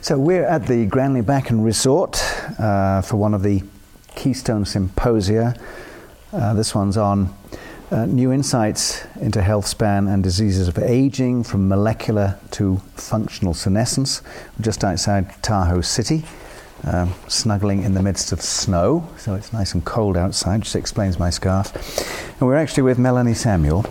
So we're at the Granley-Backen Resort for one of the Keystone Symposia. This one's on new insights into health span and diseases of aging from molecular to functional senescence. We're just outside Tahoe City, snuggling in the midst of snow, so it's nice and cold outside, which explains my scarf. And we're actually with Melanie Samuel,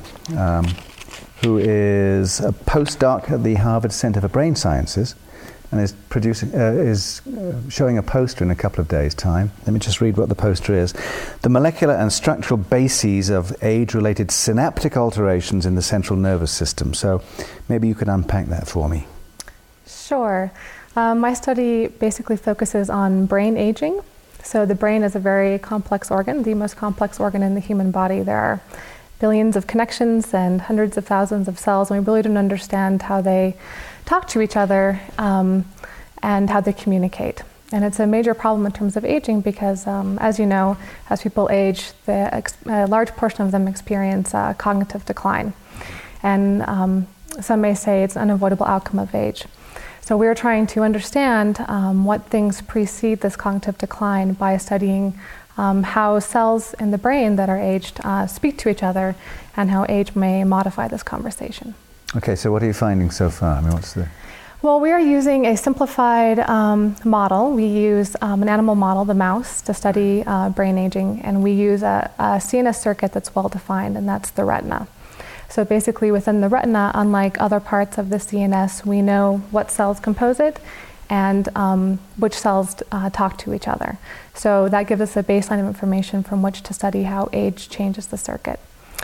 who is a postdoc at the Harvard Center for Brain Sciences, and is showing a poster in a couple of days' time. Let me just read what the poster is. The molecular and structural bases of age-related synaptic alterations in the central nervous system. So maybe you could unpack that for me. Sure. My study basically focuses on brain aging. So the brain is a very complex organ, the most complex organ in the human body. There are billions of connections and hundreds of thousands of cells, and we really don't understand how they talk to each other and how they communicate. And it's a major problem in terms of aging because, as you know, as people age, a large portion of them experience cognitive decline. And some may say it's an unavoidable outcome of age. So we're trying to understand what things precede this cognitive decline by studying how cells in the brain that are aged speak to each other and how age may modify this conversation. Okay, so what are you finding so far? I mean, Well, we are using a simplified model. We use an animal model, the mouse, to study brain aging, and we use a CNS circuit that's well defined, and that's the retina. So basically within the retina, unlike other parts of the CNS, we know what cells compose it and which cells talk to each other. So that gives us a baseline of information from which to study how age changes the circuit.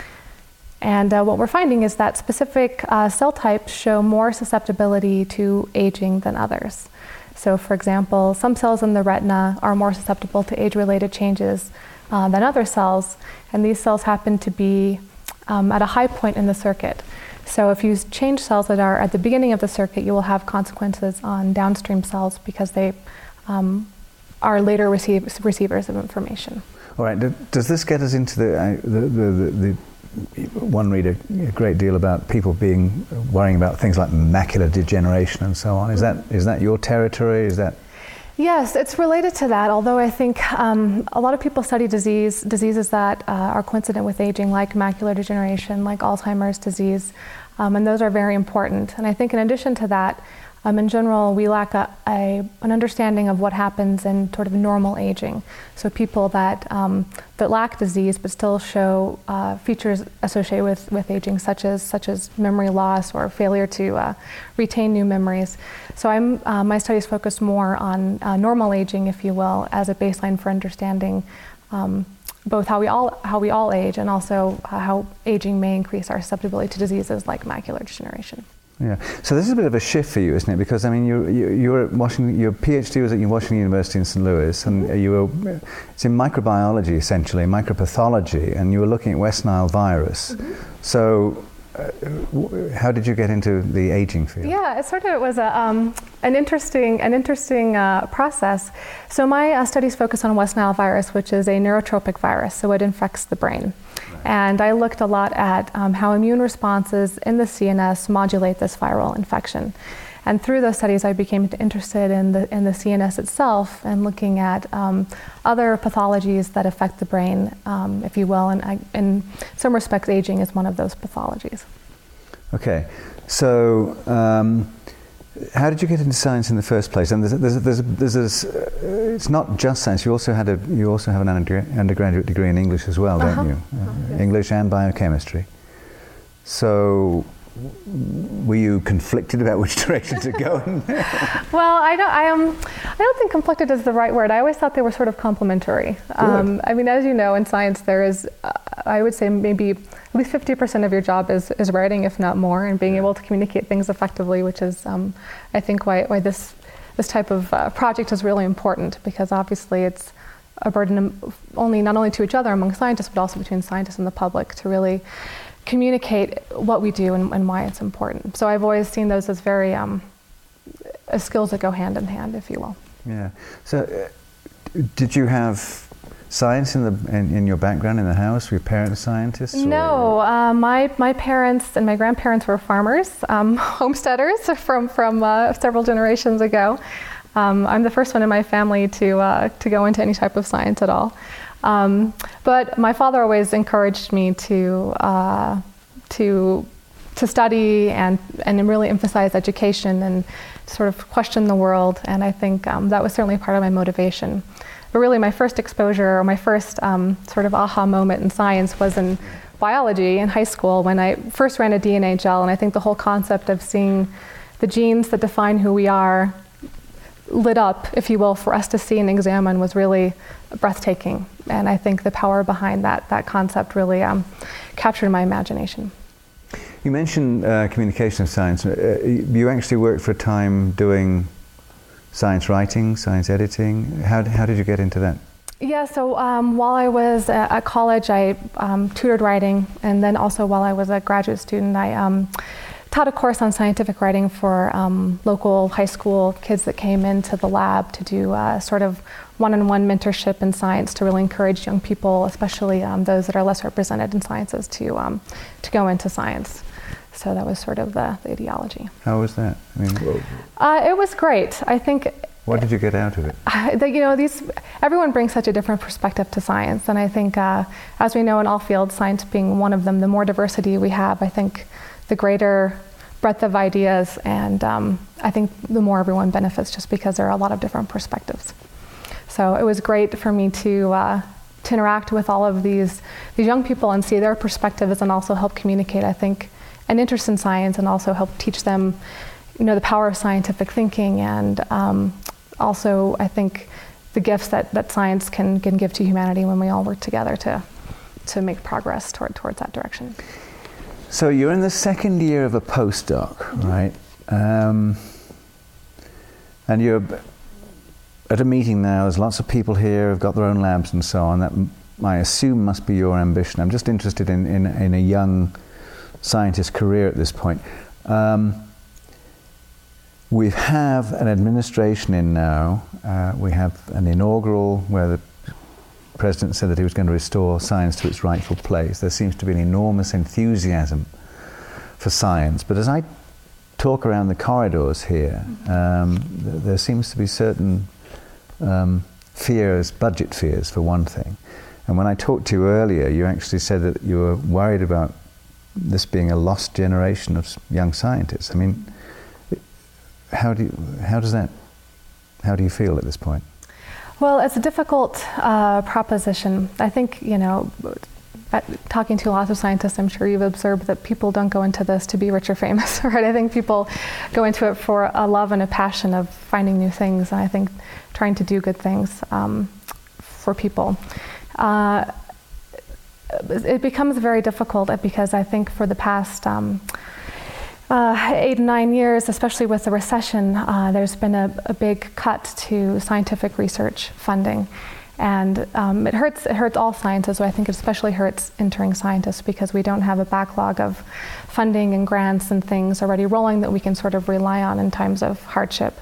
And what we're finding is that specific cell types show more susceptibility to aging than others. So for example, some cells in the retina are more susceptible to age-related changes than other cells, and these cells happen to be at a high point in the circuit. So if you change cells that are at the beginning of the circuit, you will have consequences on downstream cells because they are later receivers of information. All right, does this get us into the one read a great deal about people worrying about things like macular degeneration and so on. Is that your territory? Is that? Yes, it's related to that, although I think a lot of people study diseases that are coincident with aging, like macular degeneration, like Alzheimer's disease, and those are very important. And I think in addition to that, in general, we lack an understanding of what happens in sort of normal aging. So people that lack disease but still show features associated with aging, such as memory loss or failure to retain new memories. So my studies focus more on normal aging, if you will, as a baseline for understanding both how we all age and also how aging may increase our susceptibility to diseases like macular degeneration. Yeah, so this is a bit of a shift for you, isn't it? Because I mean, you're at Washington. Your PhD was at Washington University in St. Louis, and it's in microbiology essentially, micropathology, and you were looking at West Nile virus. Mm-hmm. So, how did you get into the aging field? Yeah, it was an interesting process. So my studies focus on West Nile virus, which is a neurotropic virus, so it infects the brain. And I looked a lot at how immune responses in the CNS modulate this viral infection. And through those studies, I became interested in the CNS itself and looking at other pathologies that affect the brain, if you will. And in some respects, aging is one of those pathologies. Okay, so how did you get into science in the first place? And it's not just science. You also have an undergraduate degree in English as well, don't you? Yes. English and biochemistry. So, were you conflicted about which direction to go in? Well, I don't think conflicted is the right word. I always thought they were sort of complementary. I mean, as you know, in science, there is, I would say, maybe at least 50% of your job is writing, if not more, and being able to communicate things effectively, which is, I think, why this type of project is really important, because obviously it's a burden not only to each other among scientists, but also between scientists and the public to really communicate what we do and why it's important. So I've always seen those as very as skills that go hand in hand, if you will. Yeah. So did you have science in your background in the house? Were your parents scientists? No, my parents and my grandparents were farmers, homesteaders from several generations ago. I'm the first one in my family to go into any type of science at all. But my father always encouraged me to study and really emphasize education and sort of question the world. And I think that was certainly part of my motivation. But really my first exposure, or my first sort of aha moment in science was in biology in high school when I first ran a DNA gel. And I think the whole concept of seeing the genes that define who we are lit up, if you will, for us to see and examine was really breathtaking. And I think the power behind that concept really captured my imagination. You mentioned communication science. You actually worked for a time doing science writing, science editing. How did you get into that? Yeah, so while I was at college, I tutored writing, and then also while I was a graduate student, I taught a course on scientific writing for local high school kids that came into the lab to do sort of one-on-one mentorship in science to really encourage young people, especially those that are less represented in sciences, to go into science. So that was sort of the ideology. How was that? I mean, it was great. I think. What did you get out of it? Everyone brings such a different perspective to science, and I think, as we know in all fields, science being one of them, the more diversity we have, I think, the greater breadth of ideas, and I think the more everyone benefits, just because there are a lot of different perspectives. So it was great for me to interact with all of these young people and see their perspectives, and also help communicate, I think, an interest in science, and also help teach them, the power of scientific thinking, and also, I think, the gifts that science can give to humanity when we all work together to make progress towards that direction. So you're in the second year of a postdoc, right? And you're at a meeting now. There's lots of people here who've got their own labs and so on. That I assume must be your ambition. I'm just interested in a young scientist career at this point. We have an administration in now. We have an inaugural where the president said that he was going to restore science to its rightful place. There seems to be an enormous enthusiasm for science. But as I talk around the corridors here, there seems to be certain fears, budget fears for one thing. And when I talked to you earlier, you actually said that you were worried about this being a lost generation of young scientists. I mean, how do you feel at this point? Well, it's a difficult proposition. I think, talking to lots of scientists, I'm sure you've observed that people don't go into this to be rich or famous, right? I think people go into it for a love and a passion of finding new things, and I think trying to do good things for people. It becomes very difficult because I think for the past 8 to 9 years, especially with the recession, there's been a big cut to scientific research funding. And it hurts all sciences, so I think it especially hurts entering scientists because we don't have a backlog of funding and grants and things already rolling that we can sort of rely on in times of hardship.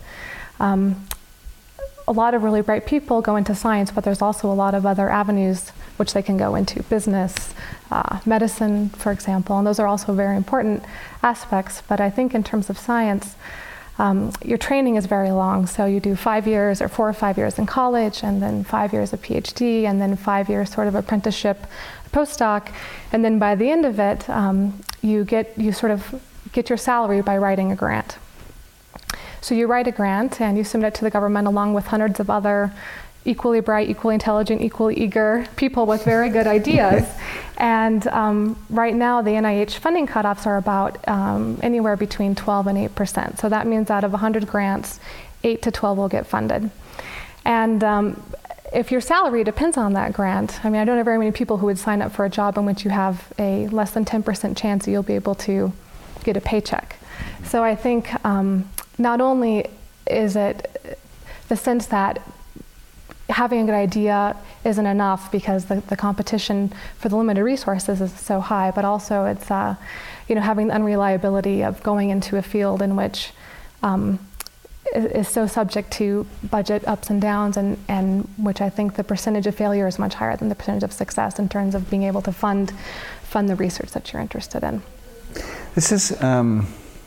A lot of really bright people go into science, but there's also a lot of other avenues which they can go into, business, medicine, for example, and those are also very important aspects. But I think in terms of science, your training is very long. So you do 5 years or 4 or 5 years in college, and then 5 years of PhD, and then 5 years sort of apprenticeship, postdoc, and then by the end of it, you sort of get your salary by writing a grant. So you write a grant and you submit it to the government along with hundreds of other equally bright, equally intelligent, equally eager people with very good ideas. And right now the NIH funding cutoffs are about anywhere between 12 and 8%. So that means out of 100 grants, 8 to 12 will get funded. And if your salary depends on that grant, I mean, I don't know very many people who would sign up for a job in which you have a less than 10% chance that you'll be able to get a paycheck. So I think not only is it the sense that having a good idea isn't enough because the competition for the limited resources is so high, but also it's having the unreliability of going into a field in which is so subject to budget ups and downs, and which I think the percentage of failure is much higher than the percentage of success in terms of being able to fund the research that you're interested in. This is a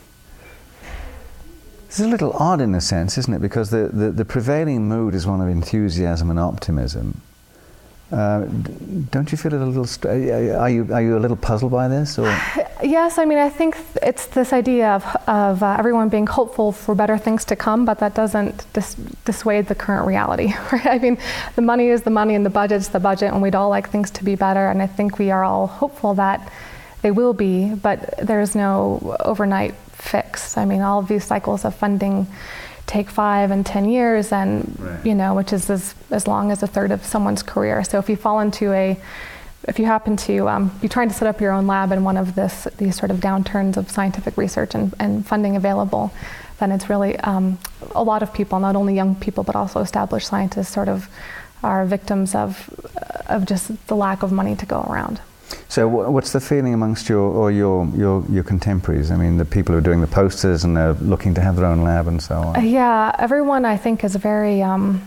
little odd in a sense, isn't it? Because the prevailing mood is one of enthusiasm and optimism. Don't you feel it a little? Are you a little puzzled by this? Or? Yes, I mean, I think it's this idea of everyone being hopeful for better things to come, but that doesn't dissuade the current reality, right? I mean, the money is the money and the budget's the budget, and we'd all like things to be better, and I think we are all hopeful that they will be, but there's no overnight fix. I mean, all of these cycles of funding take 5 and 10 years, and right. Which is as long as a third of someone's career. So if you fall into if you happen to be trying to set up your own lab in one of these sort of downturns of scientific research and funding available, then it's really a lot of people, not only young people but also established scientists, sort of are victims of just the lack of money to go around. So what's the feeling amongst your contemporaries? I mean, the people who are doing the posters and they're looking to have their own lab and so on. Yeah, everyone I think is very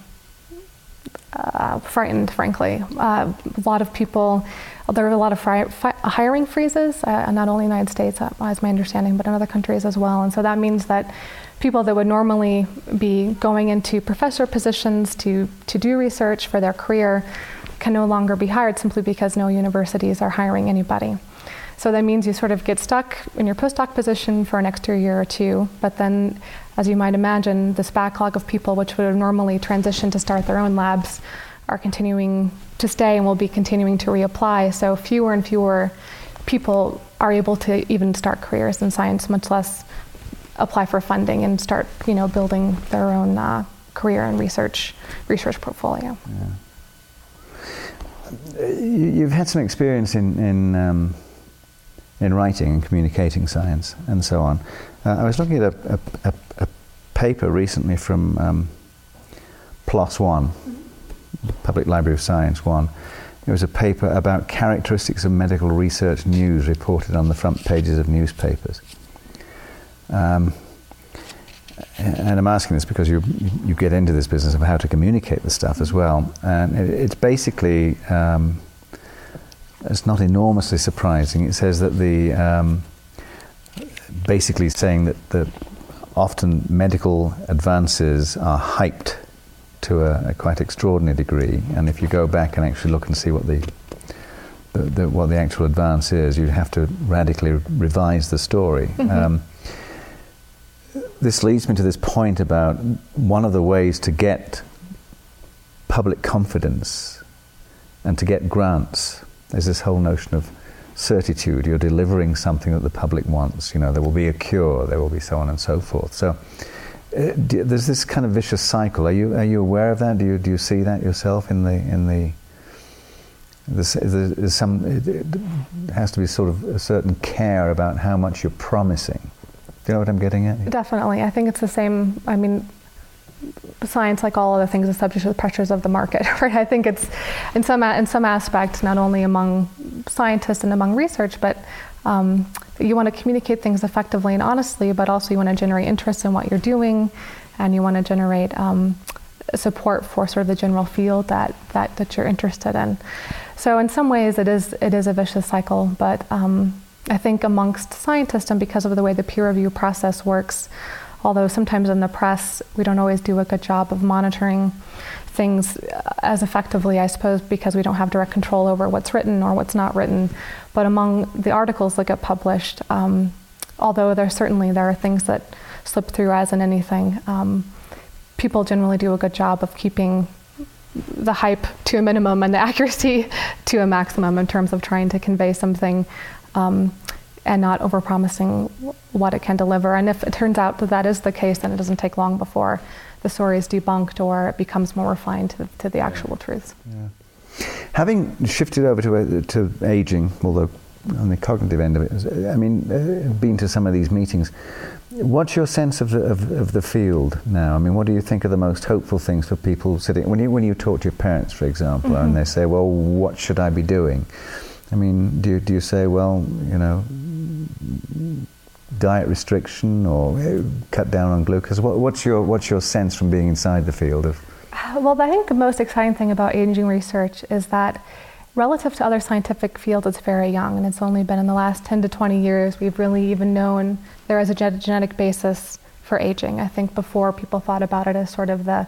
frightened, frankly. A lot of people, there are a lot of hiring freezes, not only in the United States, as my understanding, but in other countries as well. And so that means that people that would normally be going into professor positions to do research for their career can no longer be hired simply because no universities are hiring anybody. So that means you sort of get stuck in your postdoc position for an extra year or two, but then, as you might imagine, this backlog of people which would have normally transitioned to start their own labs are continuing to stay and will be continuing to reapply. So fewer and fewer people are able to even start careers in science, much less apply for funding and start, building their own career and research portfolio. Yeah. You've had some experience in writing and communicating science and so on. I was looking at a paper recently from PLOS One, Public Library of Science One. It was a paper about characteristics of medical research news reported on the front pages of newspapers. And I'm asking this because you get into this business of how to communicate the stuff as well. And it's basically, it's not enormously surprising. It says that basically saying that often medical advances are hyped to a quite extraordinary degree. And if you go back and actually look and see what the actual advance is, you'd have to radically revise the story. Mm-hmm. This leads me to this point about one of the ways to get public confidence and to get grants is this whole notion of certitude. You're delivering something that the public wants. There will be a cure, there will be so on and so forth. So there's this kind of vicious cycle. Are you aware of that? Do you see that yourself it has to be sort of a certain care about how much you're promising. Do you know what I'm getting at? Definitely. I think it's the same. I mean, science, like all other things, is subject to the pressures of the market, right? I think it's in some aspects, not only among scientists and among research, but you want to communicate things effectively and honestly, but also you want to generate interest in what you're doing, and you want to generate support for sort of the general field that you're interested in. So in some ways, it is a vicious cycle, but I think amongst scientists, and because of the way the peer review process works, although sometimes in the press we don't always do a good job of monitoring things as effectively, I suppose, because we don't have direct control over what's written or what's not written. But among the articles that get published, although there are things that slip through, as in anything, people generally do a good job of keeping the hype to a minimum and the accuracy to a maximum in terms of trying to convey something and not overpromising what it can deliver. And if it turns out that is the case, then it doesn't take long before the story is debunked or it becomes more refined to the actual truths. Yeah. Having shifted over to aging, although on the cognitive end of it, I mean, been to some of these meetings, what's your sense of the field now? I mean, what do you think are the most hopeful things for people sitting, when you talk to your parents, for example, mm-hmm. and they say, well, what should I be doing? I mean, do you say, well, diet restriction or cut down on glucose? What's your sense from being inside the field of? Well, I think the most exciting thing about aging research is that relative to other scientific fields, it's very young, and it's only been in the last 10 to 20 years we've really even known there is a genetic basis for aging. I think before people thought about it as sort of the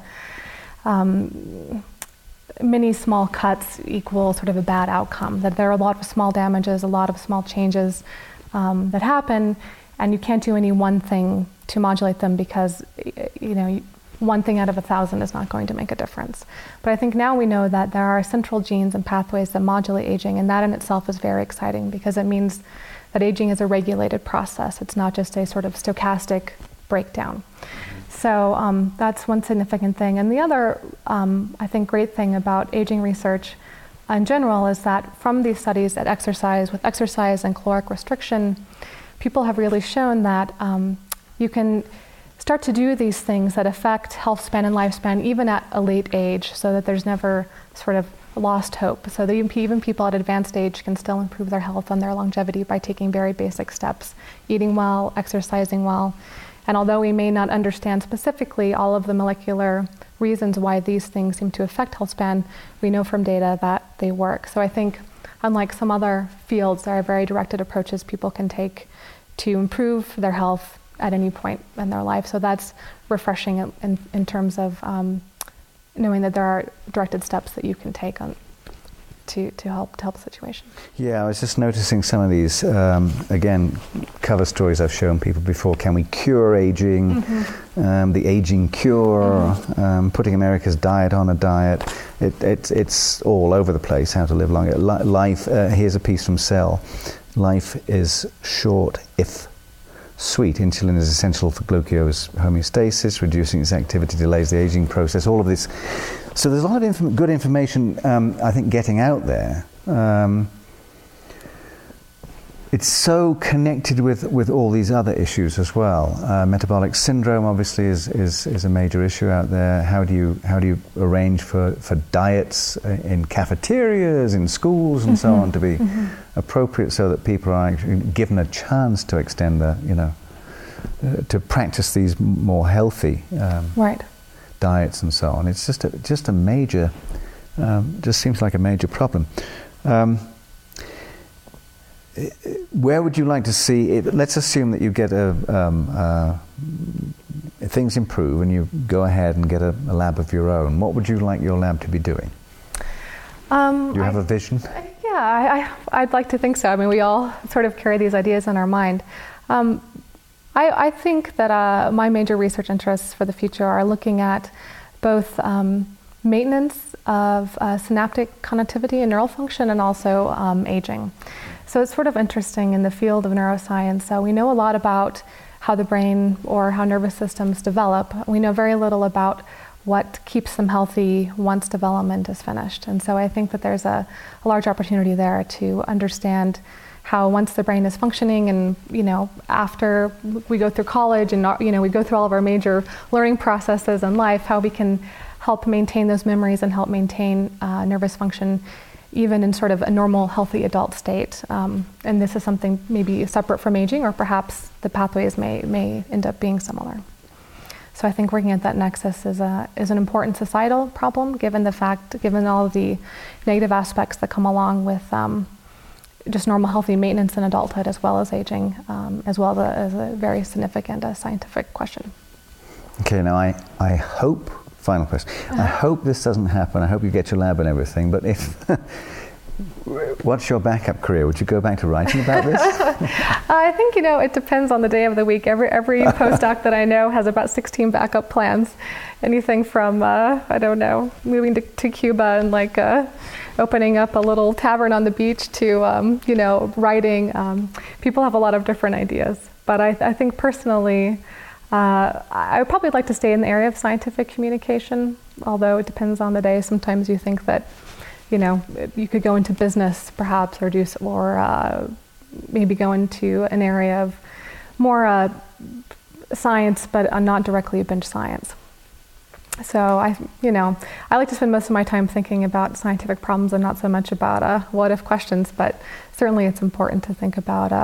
many small cuts equal sort of a bad outcome, that there are a lot of small damages, a lot of small changes that happen, and you can't do any one thing to modulate them because, one thing out of 1,000 is not going to make a difference. But I think now we know that there are central genes and pathways that modulate aging, and that in itself is very exciting because it means that aging is a regulated process. It's not just a sort of stochastic breakdown. So that's one significant thing. And the other, I think, great thing about aging research in general is that from these studies with exercise and caloric restriction, people have really shown that you can start to do these things that affect health span and lifespan even at a late age, so that there's never sort of lost hope. So that even people at advanced age can still improve their health and their longevity by taking very basic steps, eating well, exercising well. And although we may not understand specifically all of the molecular reasons why these things seem to affect health span, we know from data that they work. So I think, unlike some other fields, there are very directed approaches people can take to improve their health at any point in their life. So that's refreshing in terms of knowing that there are directed steps that you can take to help the situation. Yeah, I was just noticing some of these, again, cover stories I've shown people before. Can we cure aging? Mm-hmm. The aging cure, mm-hmm. Putting America's diet on a diet. It's all over the place, how to live longer. Life, here's a piece from Cell. Life is short if sweet. Insulin is essential for glucose homeostasis. Reducing its activity delays the aging process. All of this. So there's a lot of good information, I think, getting out there. It's so connected with all these other issues as well. Metabolic syndrome, obviously, is a major issue out there. How do you arrange for diets in cafeterias, in schools, and so on to be appropriate, so that people are actually given a chance to extend to practice these more healthy diets and so on. It's just a major, just seems like a major problem. Where would you like to see it? Let's assume that you get things improve and you go ahead and get a lab of your own. What would you like your lab to be doing? Do you have a vision? Yeah, I'd like to think so. I mean, we all sort of carry these ideas in our mind. I think that my major research interests for the future are looking at both maintenance of synaptic connectivity and neural function, and also aging. So it's sort of interesting in the field of neuroscience. So we know a lot about how the brain or how nervous systems develop. We know very little about what keeps them healthy once development is finished. And so I think that there's a large opportunity there to understand how, once the brain is functioning and, after we go through college and, we go through all of our major learning processes in life, how we can help maintain those memories and help maintain nervous function even in sort of a normal, healthy adult state. And this is something maybe separate from aging, or perhaps the pathways may end up being similar. So I think working at that nexus is an important societal problem, given all of the negative aspects that come along with just normal healthy maintenance in adulthood, as well as aging, as well as a very significant scientific question. Okay, now I hope, final question, I hope this doesn't happen. I hope you get your lab and everything, but what's your backup career? Would you go back to writing about this? I think, it depends on the day of the week. Every postdoc that I know has about 16 backup plans. Anything from, moving to Cuba and opening up a little tavern on the beach to, writing. People have a lot of different ideas. But I think personally, I would probably like to stay in the area of scientific communication, although it depends on the day. Sometimes you think that, you could go into business perhaps, or maybe go into an area of more science, but not directly bench science. So I like to spend most of my time thinking about scientific problems and not so much about what if questions, but certainly it's important to think about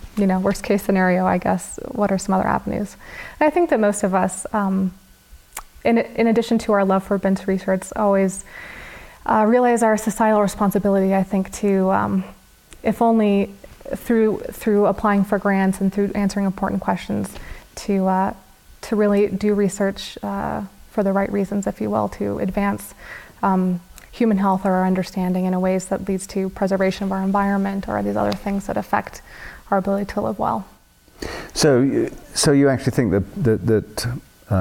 worst case scenario, I guess, what are some other avenues? And I think that most of us, in addition to our love for bench research, always realize our societal responsibility, I think, to, if only through applying for grants and through answering important questions, to really do research for the right reasons, if you will, to advance human health or our understanding in a ways that leads to preservation of our environment or these other things that affect our ability to live well. So you actually think that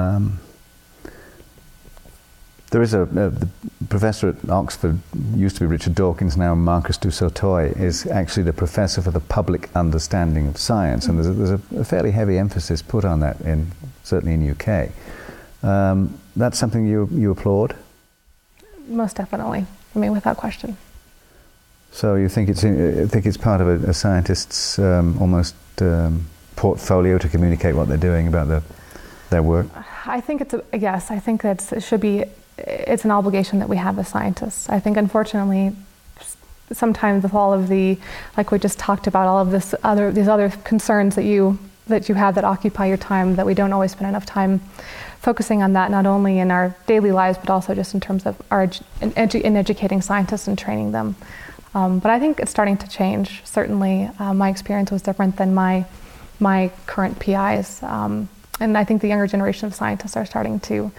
there is the professor at Oxford, used to be Richard Dawkins, now Marcus du Sautoy, is actually the professor for the public understanding of science, and there's a fairly heavy emphasis put on that, certainly in UK. That's something you applaud? Most definitely. I mean, without question. So you think it's part of a scientist's almost portfolio to communicate what they're doing about their work? I think yes. I think it should be. It's an obligation that we have as scientists. I think, unfortunately, sometimes with all of the, like we just talked about, all of these other concerns that you have that occupy your time, that we don't always spend enough time focusing on that, not only in our daily lives, but also just in terms of in educating scientists and training them. But I think it's starting to change. Certainly, my experience was different than my current PIs, and I think the younger generation of scientists are starting to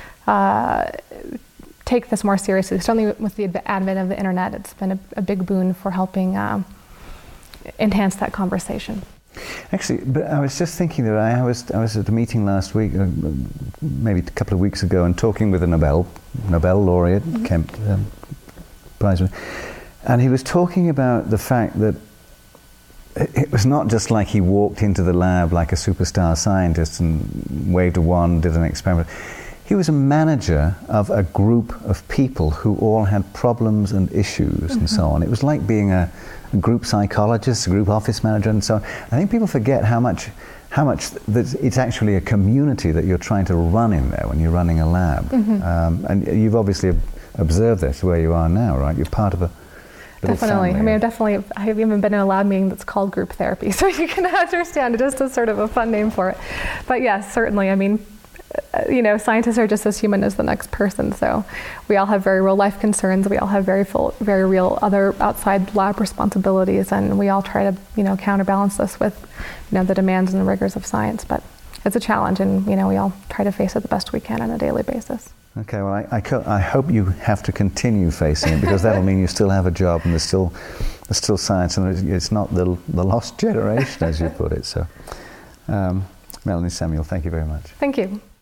take this more seriously. Certainly, with the advent of the internet, it's been a big boon for helping enhance that conversation. Actually, but I was just thinking that I was at a meeting last week, maybe a couple of weeks ago, and talking with a Nobel laureate, Kemp Prize winner, and he was talking about the fact that it was not just like he walked into the lab like a superstar scientist and waved a wand, did an experiment. He was a manager of a group of people who all had problems and issues and so on. It was like being a group psychologist, a group office manager, and so on. I think people forget how much that it's actually a community that you're trying to run in there when you're running a lab. And you've obviously observed this where you are now, right? You're part of a definitely. I mean, I've even been in a lab meeting that's called group therapy, so you can understand it is just sort of a fun name for it. But yes, certainly. I mean, scientists are just as human as the next person, so we all have very real life concerns. We all have very real other outside lab responsibilities, and we all try to, counterbalance this with, the demands and the rigors of science. But it's a challenge, and, we all try to face it the best we can on a daily basis. Okay, well, I hope you have to continue facing it, because that'll mean you still have a job, and there's still science, and it's not the lost generation, as you put it. So, Melanie Samuel, thank you very much. Thank you.